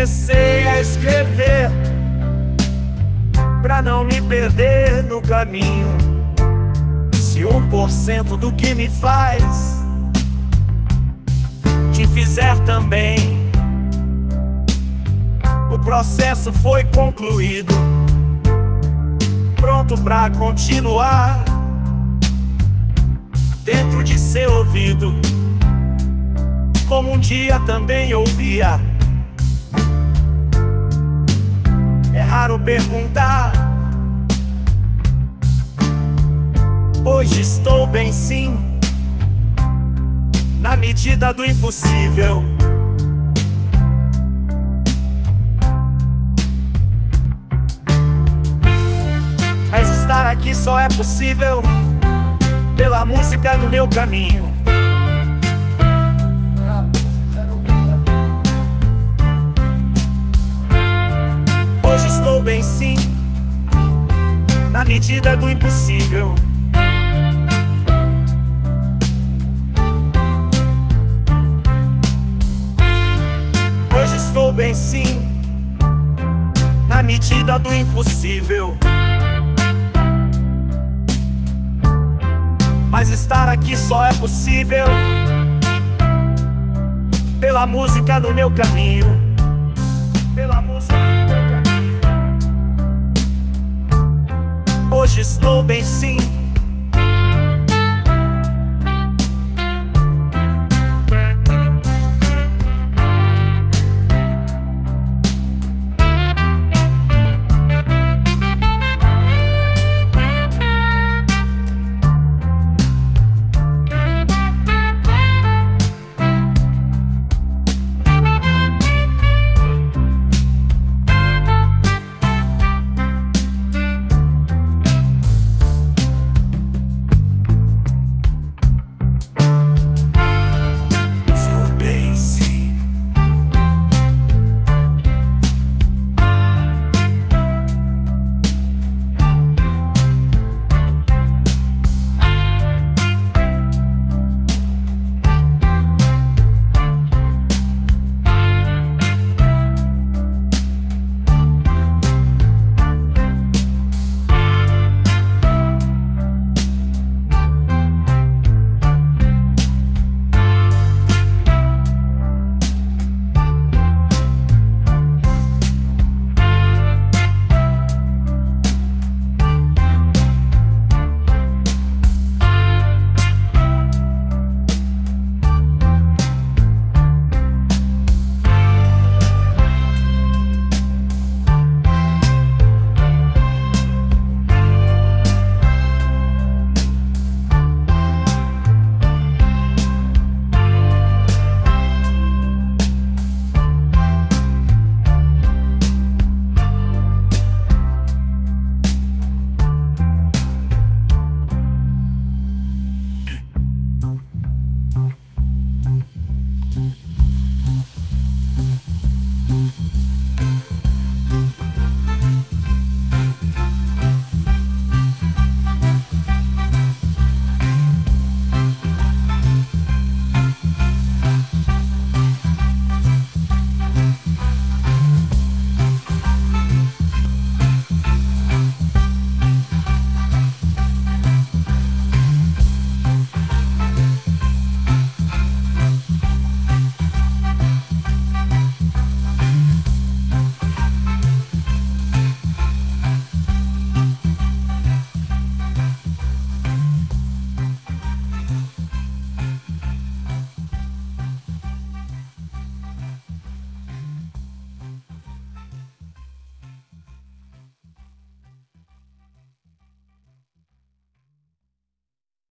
comecei a escrever pra não me perder no caminho. Se 1% do que me faz te fizer também, o processo foi concluído, pronto pra continuar dentro de seu ouvido, como um dia também ouvia. É raro perguntar, hoje estou bem sim, na medida do impossível. Mas estar aqui só é possível pela música no meu caminho. Hoje estou bem sim, na medida do impossível. Hoje estou bem sim, na medida do impossível. Mas estar aqui só é possível pela música no meu caminho.